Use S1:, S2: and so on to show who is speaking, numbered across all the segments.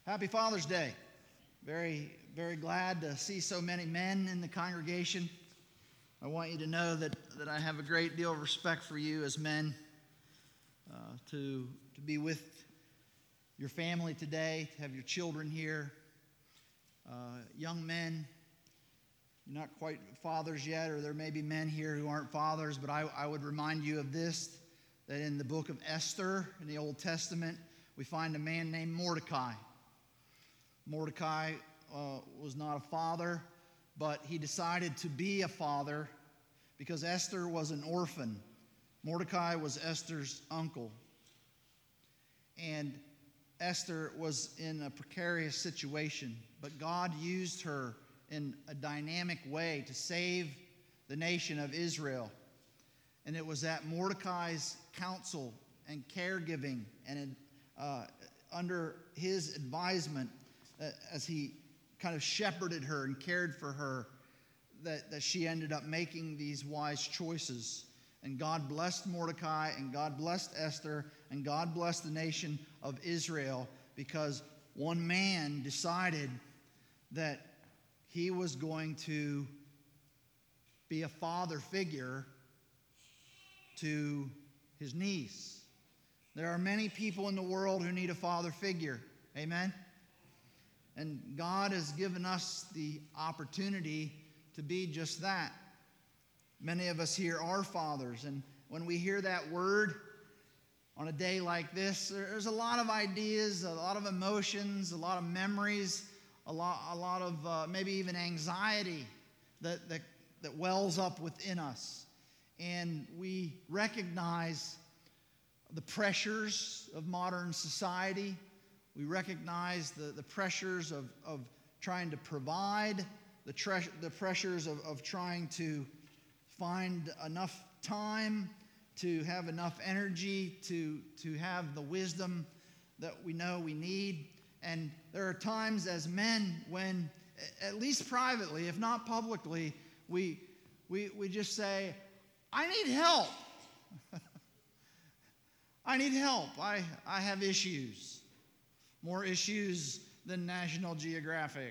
S1: Happy Father's Day. Very, very glad to see so many men in the congregation. I want you to know that I have a great deal of respect for you as men, to be with your family today, to have your children here. Young men, you're not quite fathers yet, or there may be men here who aren't fathers, but I would remind you of this, that in the book of Esther in the Old Testament, we find a man named Mordecai. Mordecai was not a father, but he decided to be a father because Esther was an orphan. Mordecai was Esther's uncle. And Esther was in a precarious situation, but God used her in a dynamic way to save the nation of Israel. And it was at Mordecai's counsel and caregiving and under his advisement, as he kind of shepherded her and cared for her, that she ended up making these wise choices. And God blessed Mordecai, and God blessed Esther, and God blessed the nation of Israel because one man decided that he was going to be a father figure to his niece. There are many people in the world who need a father figure. Amen? And God has given us the opportunity to be just that. Many of us here are fathers, and when we hear that word on a day like this, there's a lot of ideas, a lot of emotions, a lot of memories, a lot of maybe even anxiety that wells up within us. And we recognize the pressures of modern society. We recognize the pressures of trying to provide, the pressures of trying to find enough time, to have enough energy, to have the wisdom that we know we need. And there are times as men when, at least privately, if not publicly, we just say, I need help. I need help. I have issues. More issues than National Geographic.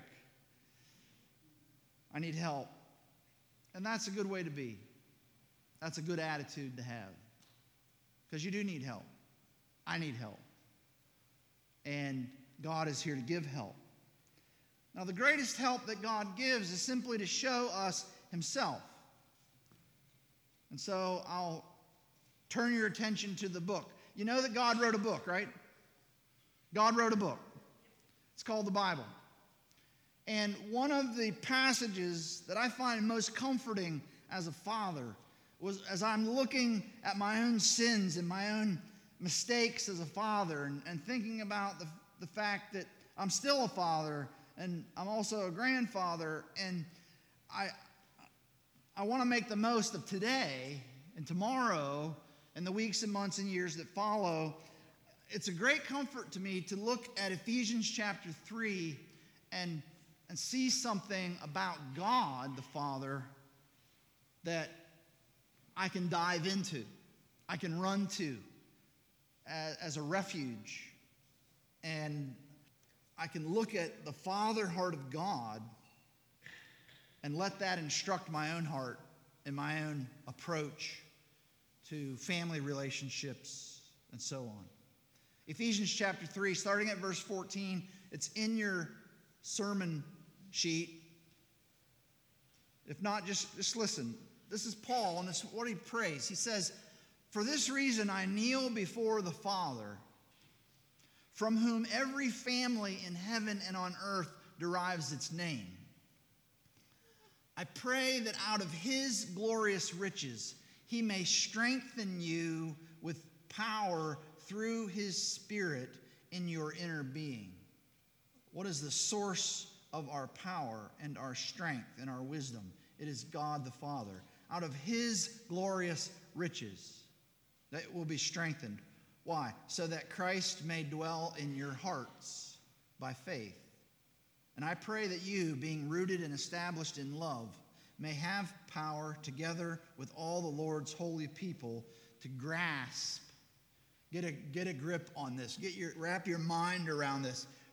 S1: I need help. And that's a good way to be. That's a good attitude to have. Because you do need help. I need help. And God is here to give help. Now, the greatest help that God gives is simply to show us Himself. And so I'll turn your attention to the book. You know that God wrote a book, right? God wrote a book. It's called the Bible. And one of the passages that I find most comforting as a father was as I'm looking at my own sins and my own mistakes as a father and thinking about the fact that I'm still a father and I'm also a grandfather, and I want to make the most of today and tomorrow and the weeks and months and years that follow. It's a great comfort to me to look at Ephesians chapter 3 and see something about God the Father that I can dive into, I can run to as a refuge. And I can look at the Father heart of God and let that instruct my own heart and my own approach to family relationships and so on. Ephesians chapter 3, starting at verse 14, it's in your sermon sheet. If not, just listen. This is Paul, and this is what he prays. He says, "For this reason I kneel before the Father, from whom every family in heaven and on earth derives its name. I pray that out of His glorious riches He may strengthen you with power through His Spirit in your inner being." What is the source of our power and our strength and our wisdom? It is God the Father. Out of His glorious riches, that will be strengthened. Why? So that Christ may dwell in your hearts by faith. And I pray that you, being rooted and established in love, may have power together with all the Lord's holy people to grasp, get a grip on this, wrap your mind around this.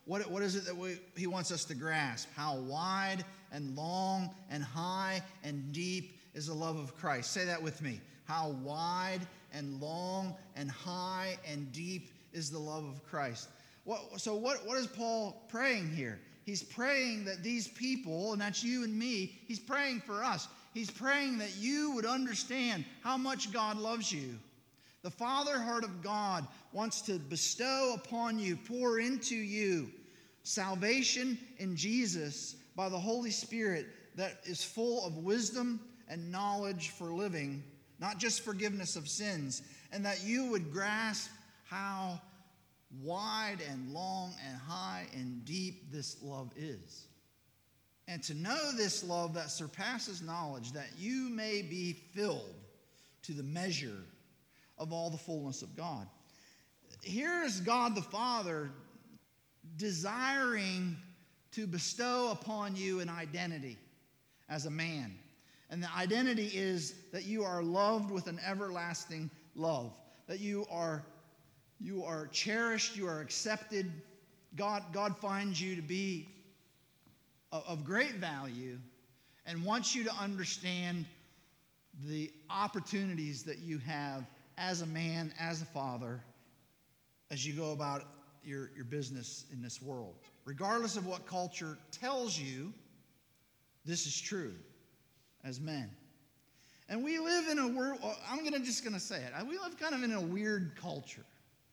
S1: What is it that he wants us to grasp? How wide and long and high and deep is the love of Christ? Say that with me. How wide and long and high and deep is the love of Christ? So what is Paul praying here? He's praying that these people, and that's you and me, he's praying for us. He's praying that you would understand how much God loves you. The Father heart of God wants to bestow upon you, pour into you, salvation in Jesus by the Holy Spirit that is full of wisdom and knowledge for living, not just forgiveness of sins, and that you would grasp how wide and long and high and deep this love is. And to know this love that surpasses knowledge, that you may be filled to the measure of all the fullness of God. Here is God the Father desiring to bestow upon you an identity as a man. And the identity is that you are loved with an everlasting love, that you are cherished, you are accepted. God finds you to be of great value and wants you to understand the opportunities that you have as a man, as a father, as you go about your business in this world. Regardless of what culture tells you, this is true as men. And we live in a world, I'm just going to say it, we live kind of in a weird culture.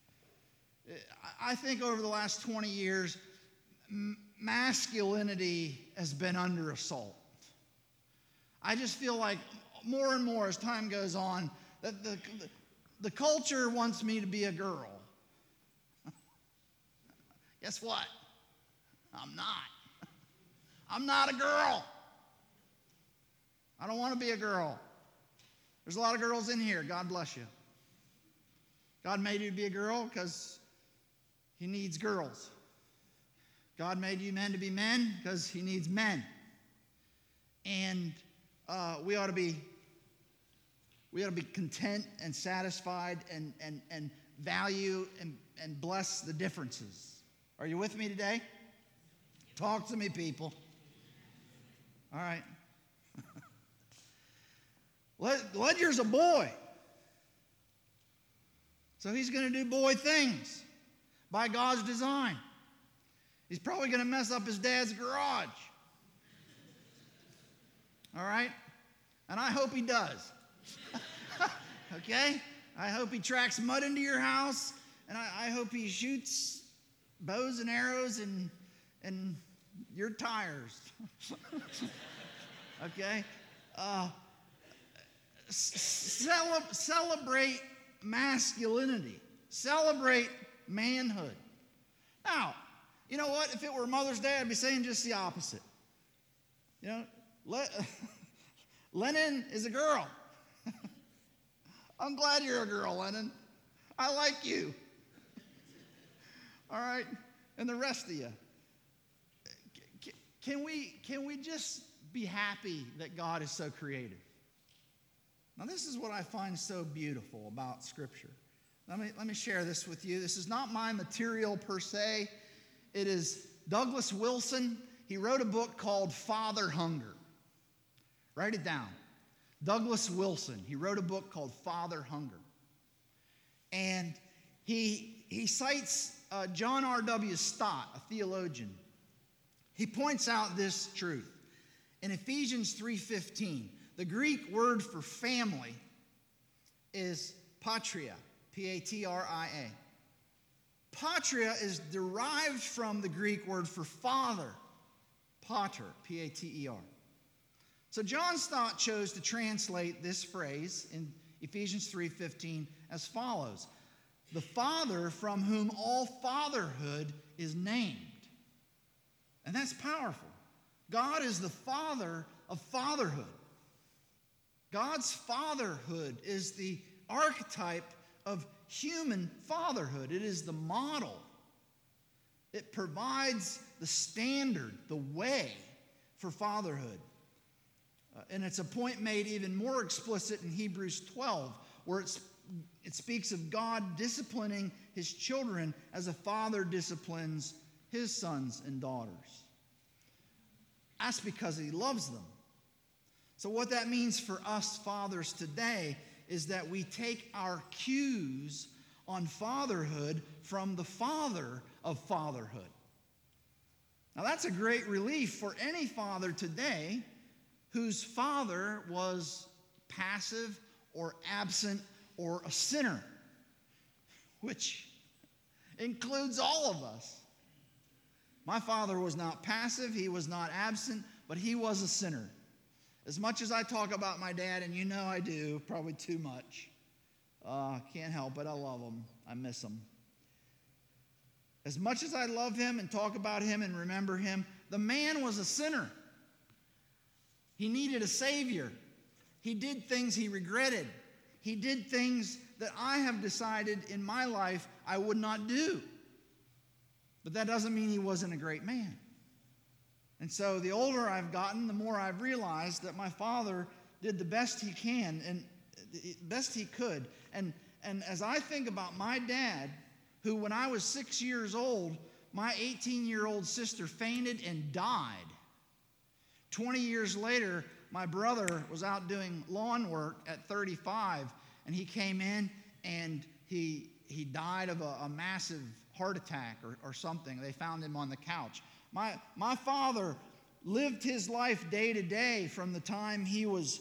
S1: I think over the last 20 years, masculinity has been under assault. I just feel like more and more as time goes on, that the culture wants me to be a girl. Guess what? I'm not. I'm not a girl. I don't want to be a girl. There's a lot of girls in here. God bless you. God made you to be a girl because he needs girls. God made you men to be men because he needs men. And we ought to be content and satisfied and value and bless the differences. Are you with me today? Talk to me, people. All right. Ledger's a boy. So he's going to do boy things by God's design. He's probably going to mess up his dad's garage. All right? And I hope he does. Okay? I hope he tracks mud into your house, and I hope he shoots bows and arrows and your tires. Okay? Celebrate masculinity. Celebrate manhood. Now, you know what? If it were Mother's Day, I'd be saying just the opposite. You know, Lennon is a girl. I'm glad you're a girl, Lennon. I like you. All right? And the rest of you. Can we just be happy that God is so creative? Now, this is what I find so beautiful about Scripture. Let me share this with you. This is not my material per se. It is Douglas Wilson. He wrote a book called Father Hunger. Write it down. Douglas Wilson. He wrote a book called Father Hunger. And he cites John R.W. Stott, a theologian. He points out this truth. In Ephesians 3:15, the Greek word for family is patria, P-A-T-R-I-A. Patria is derived from the Greek word for father, pater, P-A-T-E-R. So John Stott chose to translate this phrase in Ephesians 3:15 as follows: the Father from whom all fatherhood is named. And that's powerful. God is the Father of fatherhood. God's fatherhood is the archetype of human fatherhood. It is the model. It provides the standard, the way for fatherhood. And it's a point made even more explicit in Hebrews 12, where it speaks of God disciplining his children as a father disciplines his sons and daughters. That's because he loves them. So what that means for us fathers today is that we take our cues on fatherhood from the Father of fatherhood. Now that's a great relief for any father today whose father was passive or absent or a sinner, which includes all of us. My father was not passive, he was not absent, but he was a sinner. As much as I talk about my dad, and you know I do, probably too much. Can't help it, I love him, I miss him. As much as I love him and talk about him and remember him, the man was a sinner. He needed a Savior. He did things he regretted. He did things that I have decided in my life I would not do. But that doesn't mean he wasn't a great man. And so the older I've gotten, the more I've realized that my father did the best he can and the best he could. And as I think about my dad, who when I was 6 years old, my 18-year-old sister fainted and died. 20 years later, my brother was out doing lawn work at 35, and he came in and he died of a massive heart attack or something. They found him on the couch. My father lived his life day to day from the time he was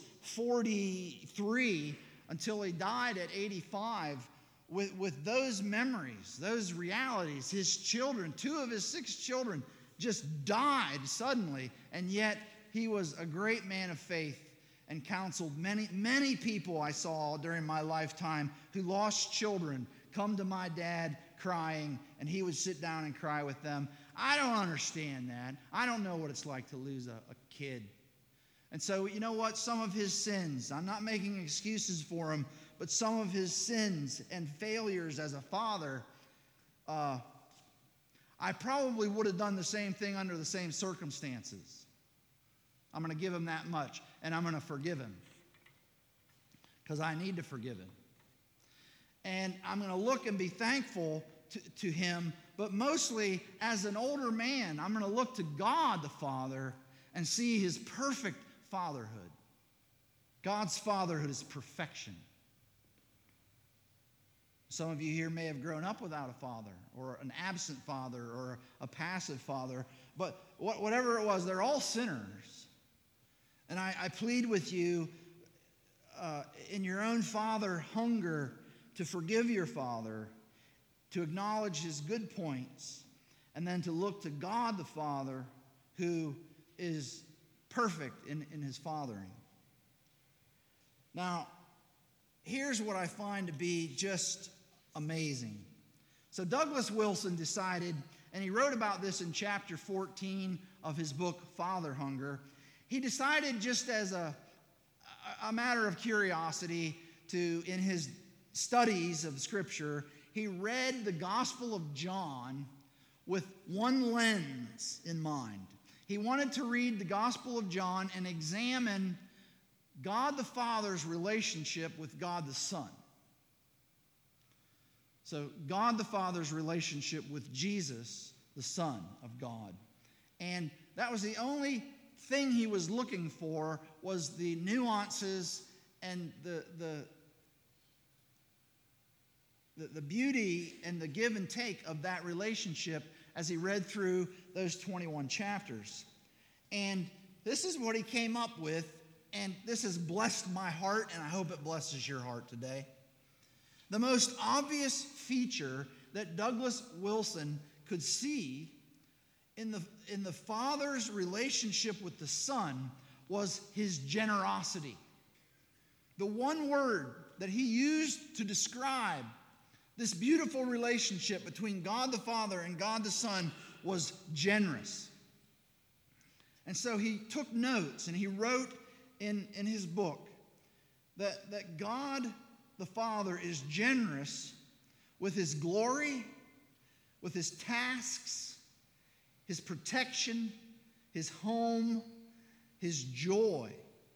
S1: 43 until he died at 85 with those memories, those realities. His children, 2 of his 6 children, just died suddenly, and yet he was a great man of faith and counseled many people I saw during my lifetime who lost children come to my dad crying, and he would sit down and cry with them. I don't understand that. I don't know what it's like to lose a kid. And so, you know what? Some of his sins, I'm not making excuses for him, but some of his sins and failures as a father, I probably would have done the same thing under the same circumstances. I'm going to give him that much, and I'm going to forgive him because I need to forgive him. And I'm going to look and be thankful to him, but mostly as an older man, I'm going to look to God the Father and see his perfect fatherhood. God's fatherhood is perfection. Some of you here may have grown up without a father, or an absent father, or a passive father, but whatever it was, they're all sinners. And I plead with you in your own father hunger to forgive your father, to acknowledge his good points, and then to look to God the Father who is perfect in his fathering. Now, here's what I find to be just amazing. So Douglas Wilson decided, and he wrote about this in chapter 14 of his book, Father Hunger. He decided, just as a matter of curiosity, in his studies of Scripture, he read the Gospel of John with one lens in mind. He wanted to read the Gospel of John and examine God the Father's relationship with God the Son. So God the Father's relationship with Jesus, the Son of God. And that was the only thing he was looking for, was the nuances and the beauty and the give and take of that relationship as he read through those 21 chapters. And this is what he came up with, and this has blessed my heart, and I hope it blesses your heart today. The most obvious feature that Douglas Wilson could see in the Father's relationship with the Son was his generosity. The one word that he used to describe this beautiful relationship between God the Father and God the Son was generous. And so he took notes, and he wrote in his book that God the Father is generous with his glory, with his tasks, his protection, his home, his joy.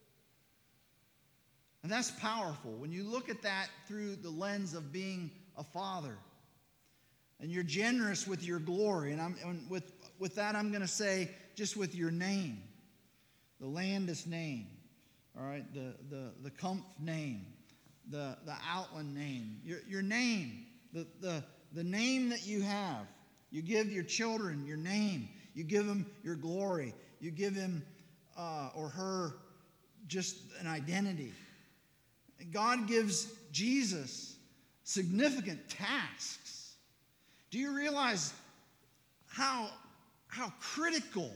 S1: And that's powerful when you look at that through the lens of being a father. And you're generous with your glory. And with that, I'm going to say just with your name. The Landis name. All right, the Kumpf name. The Outland name. Your name. The name that you have. You give your children your name. You give them your glory. You give him or her just an identity. God gives Jesus significant tasks. Do you realize how critical,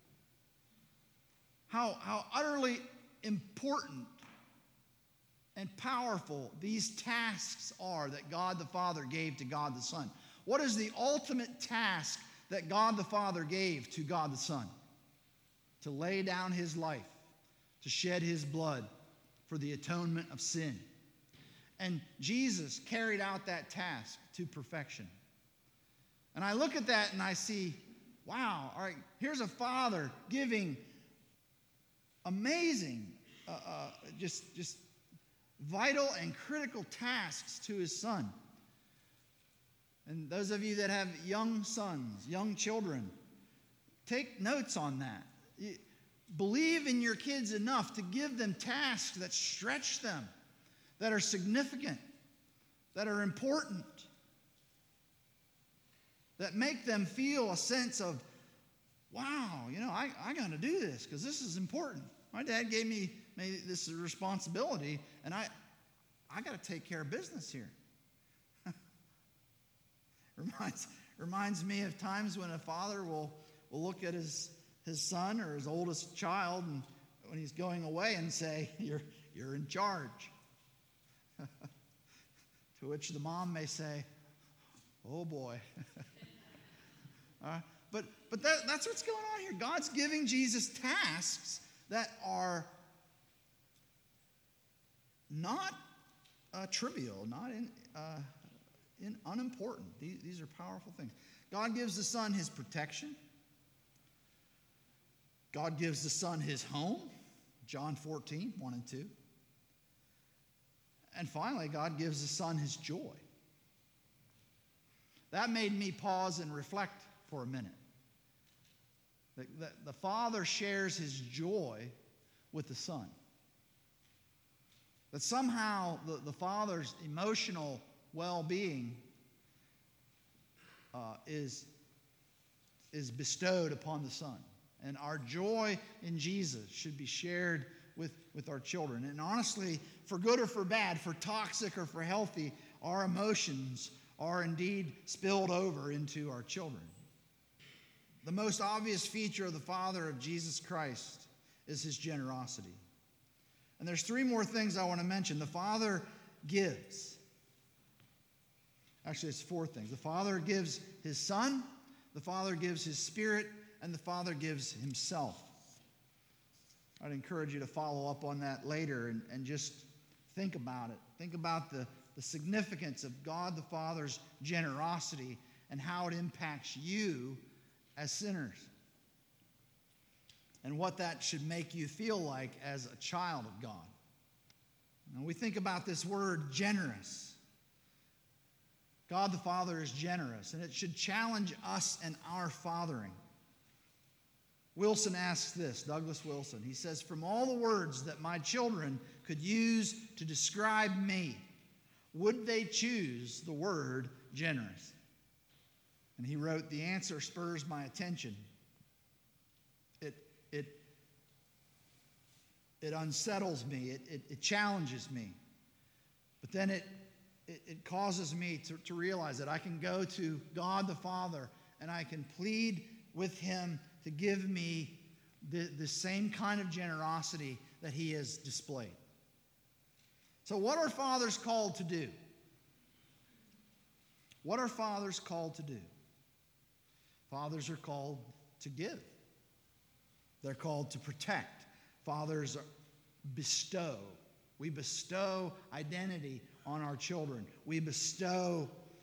S1: how utterly important and powerful these tasks are that God the Father gave to God the Son? What is the ultimate task that God the Father gave to God the Son? To lay down his life, to shed his blood for the atonement of sin. And Jesus carried out that task to perfection. And I look at that and I see, wow, all right, here's a father giving amazing, just vital and critical tasks to his son. And those of you that have young sons, young children, take notes on that. Believe in your kids enough to give them tasks that stretch them, that are significant, that are important, that make them feel a sense of, wow, I got to do this because this is important. My dad gave me this responsibility, and I got to take care of business here. Reminds me of times when a father will look at his son or his oldest child, and when he's going away, and say, "You're in charge." To which the mom may say, "Oh boy." But that's what's going on here. God's giving Jesus tasks that are not trivial, not unimportant. These are powerful things. God gives the Son his protection. God gives the Son his home. John 14, 1 and 2. And finally, God gives the Son his joy. That made me pause and reflect for a minute. The Father shares his joy with the Son. That somehow the Father's emotional well-being is bestowed upon the Son. And our joy in Jesus should be shared with our children. And honestly, for good or for bad, for toxic or for healthy, our emotions are indeed spilled over into our children. The most obvious feature of the Father of Jesus Christ is his generosity. And there's three more things I want to mention. The Father gives. Actually, it's four things. The Father gives his Son, the Father gives his Spirit, and the Father gives himself. I'd encourage you to follow up on that later and just think about it. Think about the significance of God the Father's generosity and how it impacts you as sinners. And what that should make you feel like as a child of God. Now, we think about this word generous. God the Father is generous, and it should challenge us in our fathering. Wilson asks this, Douglas Wilson. He says, "From all the words that my children could use to describe me, would they choose the word generous?" And he wrote, "The answer spurs my attention. It unsettles me. It challenges me. But then it causes me to realize that I can go to God the Father and I can plead with him to give me the same kind of generosity that he has displayed." So what are fathers called to do? What are fathers called to do? Fathers are called to give. They're called to protect. Fathers bestow. We bestow identity on our children. We bestow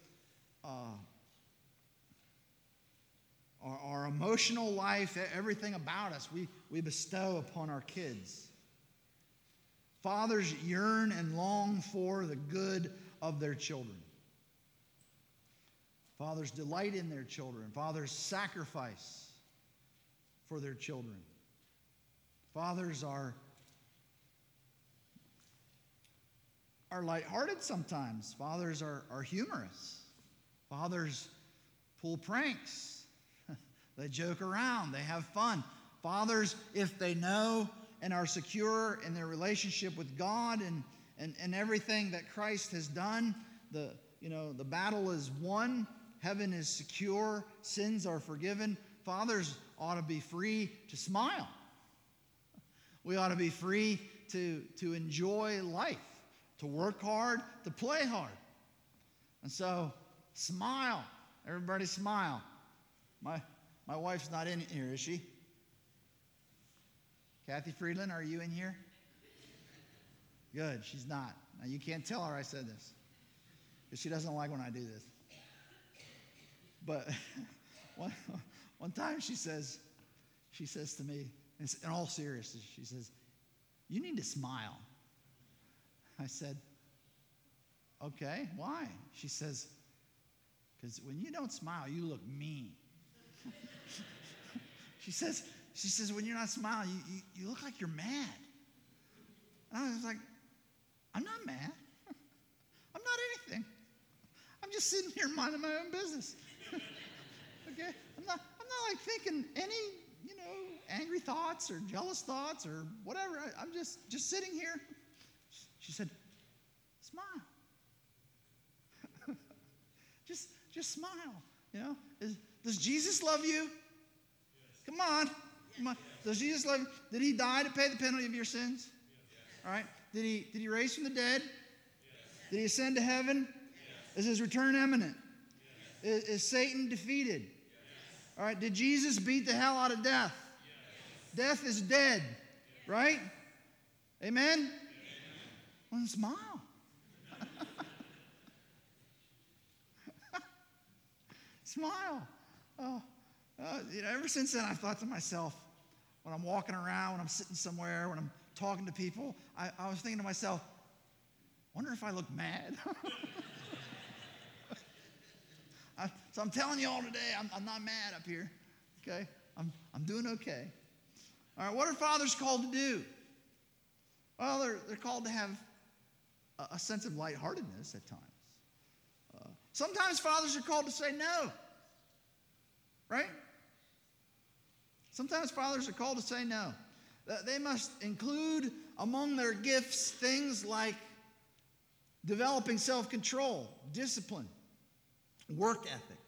S1: our emotional life, everything about us, we bestow upon our kids. Fathers yearn and long for the good of their children. Fathers delight in their children. Fathers sacrifice for their children. Fathers are lighthearted sometimes. Fathers are humorous. Fathers pull pranks. They joke around. They have fun. Fathers, if they know and are secure in their relationship with God and everything that Christ has done, the battle is won. Heaven is secure. Sins are forgiven. Fathers ought to be free to smile. We ought to be free to enjoy life, to work hard, to play hard. And so, smile. Everybody smile. My wife's not in here, is she? Kathy Friedland, are you in here? Good, she's not. Now, you can't tell her I said this, because she doesn't like when I do this. But one time she says to me, in all seriousness, she says, "You need to smile." I said, "Okay, why?" She says, "Because when you don't smile, you look mean." She says, when you're not smiling, you look like you're mad. And I was like, I'm not mad. I'm not anything. I'm just sitting here minding my own business. Okay? I'm not like thinking any, angry thoughts or jealous thoughts or whatever. I'm just sitting here. She said, "Smile." just smile. Does Jesus love you? Yes. Come on. Does Jesus love you? Did he die to pay the penalty of your sins? Yes. All right. Did he raise from the dead? Yes. Did he ascend to heaven? Yes. Is his return imminent? Yes. Is Satan defeated? Yes. All right. Did Jesus beat the hell out of death? Yes. Death is dead. Yes. Right? Amen? Amen. Well, then smile. Smile. Ever since then, I've thought to myself, when I'm walking around, when I'm sitting somewhere, when I'm talking to people, I was thinking to myself, wonder if I look mad. So I'm telling you all today, I'm not mad up here. Okay? I'm doing okay. All right, what are fathers called to do? Well, they're called to have a sense of lightheartedness at times. Sometimes fathers are called to say no. Right? Sometimes fathers are called to say no. They must include among their gifts things like developing self-control, discipline, work ethic.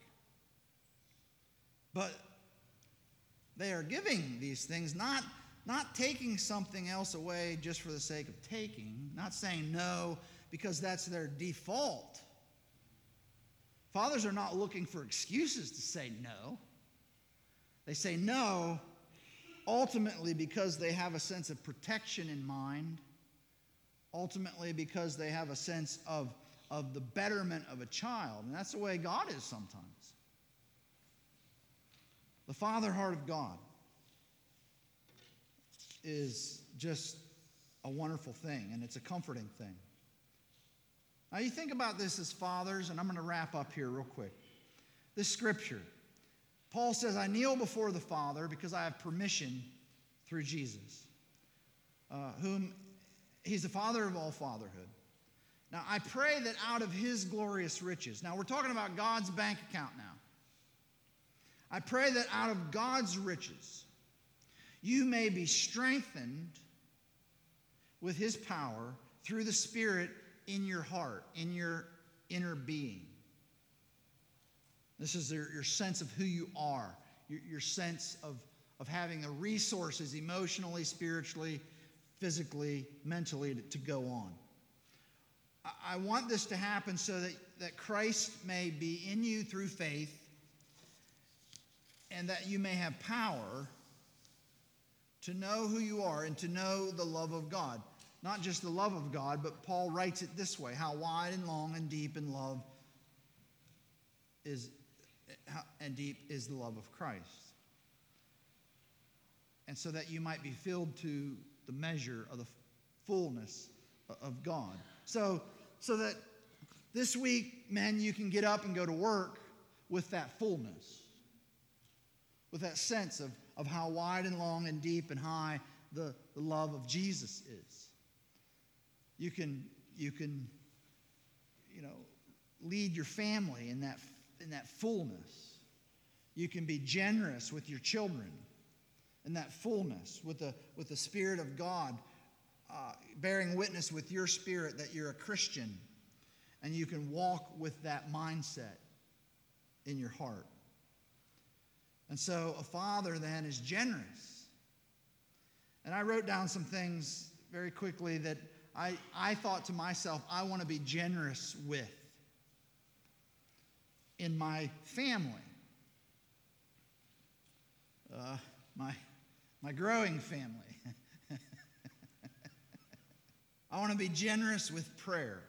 S1: But they are giving these things, not taking something else away just for the sake of taking, not saying no because that's their default. Fathers are not looking for excuses to say no. They say no ultimately because they have a sense of protection in mind, ultimately because they have a sense of the betterment of a child. And that's the way God is sometimes. The father heart of God is just a wonderful thing, and it's a comforting thing. Now, you think about this as fathers, and I'm going to wrap up here real quick. This scripture, Paul says, "I kneel before the Father because I have permission through Jesus, whom he's the Father of all fatherhood. Now, I pray that out of his glorious riches," now we're talking about God's bank account now. "I pray that out of God's riches, you may be strengthened with his power through the Spirit in your heart, in your inner being." This is your sense of who you are, your sense of having the resources emotionally, spiritually, physically, mentally to go on. I want this to happen so that Christ may be in you through faith and that you may have power to know who you are and to know the love of God. Not just the love of God, but Paul writes it this way: how wide and long and deep in love is, and deep is the love of Christ. And so that you might be filled to the measure of the fullness of God. So that this week, men, you can get up and go to work with that fullness, with that sense of how wide and long and deep and high the love of Jesus is. You can lead your family in that fullness. You can be generous with your children in that fullness, with the Spirit of God bearing witness with your spirit that you're a Christian, and you can walk with that mindset in your heart. And so a father then is generous. And I wrote down some things very quickly that I thought to myself, I want to be generous with in my family, my growing family. I want to be generous with prayer.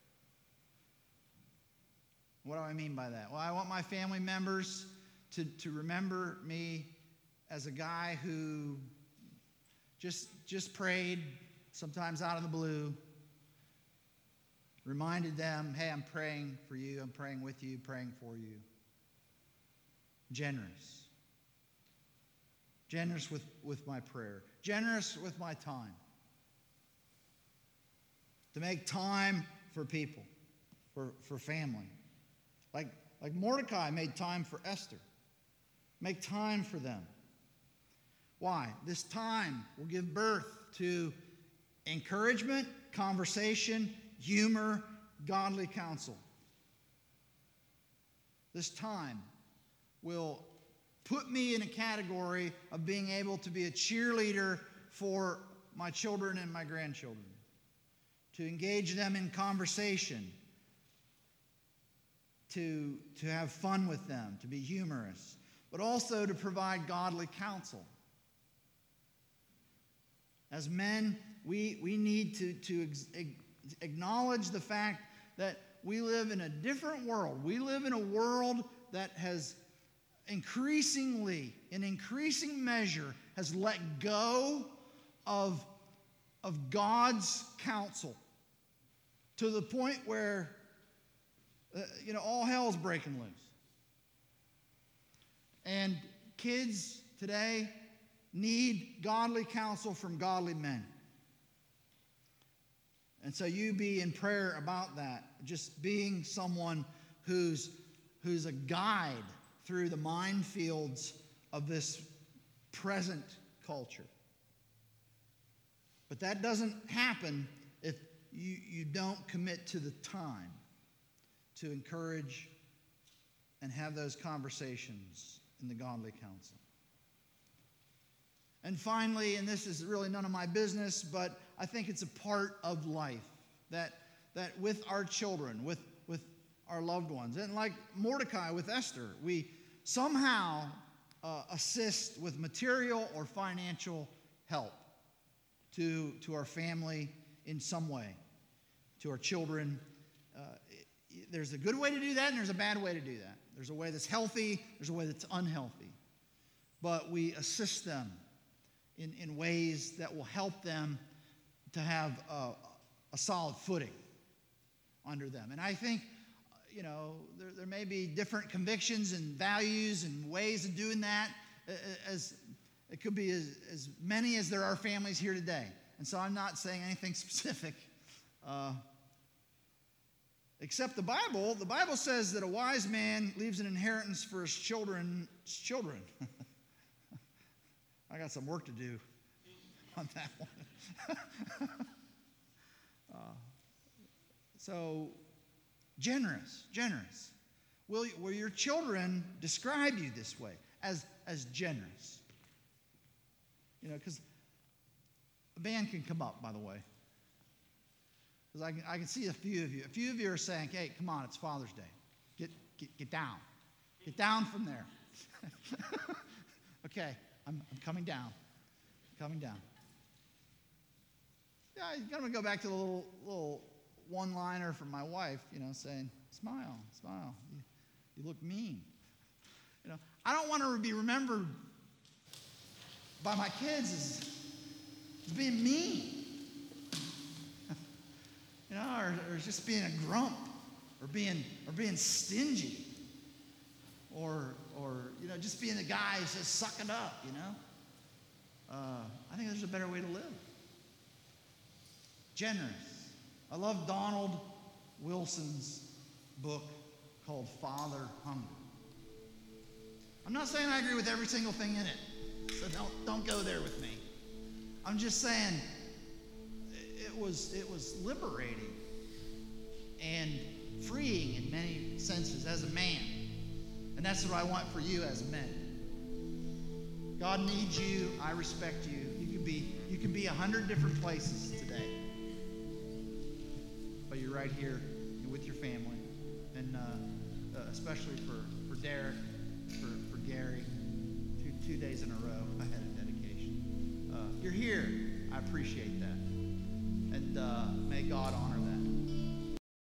S1: What do I mean by that? Well, I want my family members to remember me as a guy who just prayed, sometimes out of the blue, reminded them, hey, I'm praying for you, I'm praying with you, praying for you. Generous. Generous with my prayer. Generous with my time. To make time for people, for family. Like Mordecai made time for Esther. Make time for them. Why? This time will give birth to encouragement, conversation, humor, godly counsel. This time will put me in a category of being able to be a cheerleader for my children and my grandchildren, to engage them in conversation, to have fun with them, to be humorous, but also to provide godly counsel. As men, we need to acknowledge the fact that we live in a different world. We live in a world that has increasingly, in increasing measure, has let go of God's counsel to the point where all hell's breaking loose. And kids today need godly counsel from godly men. And so you be in prayer about that, just being someone who's a guide through the minefields of this present culture. But that doesn't happen if you don't commit to the time to encourage and have those conversations in the godly counsel. And finally, and this is really none of my business, but I think it's a part of life that with our children, with our loved ones, and like Mordecai with Esther, we somehow assist with material or financial help to our family in some way, to our children. There's a good way to do that, and there's a bad way to do that. There's a way that's healthy, there's a way that's unhealthy. But we assist them in ways that will help them to have a solid footing under them. And I think, there may be different convictions and values and ways of doing that, as it could be as many as there are families here today. And so I'm not saying anything specific, except the Bible. The Bible says that a wise man leaves an inheritance for his children's children. I got some work to do on that one. So, generous. Will your children describe you this way, as generous? Because a band can come up, by the way. Because I can see a few of you. A few of you are saying, hey, come on, it's Father's Day. Get down. Get down from there. Okay, I'm coming down. Yeah, I'm going to go back to the little one-liner from my wife, saying, smile. You look mean. I don't want to be remembered by my kids as being mean. Or just being a grump, or being stingy. or just being the guy who says, suck it up, I think there's a better way to live. Generous. I love Donald Wilson's book called Father Hunger. I'm not saying I agree with every single thing in it, so don't go there with me. I'm just saying it was liberating and freeing in many senses as a man. And that's what I want for you as men. God needs you. I respect you. You can be 100 different places today. But you're right here with your family. And especially for Derek, for Gary, two days in a row ahead of dedication. You're here. I appreciate that. And may God honor that.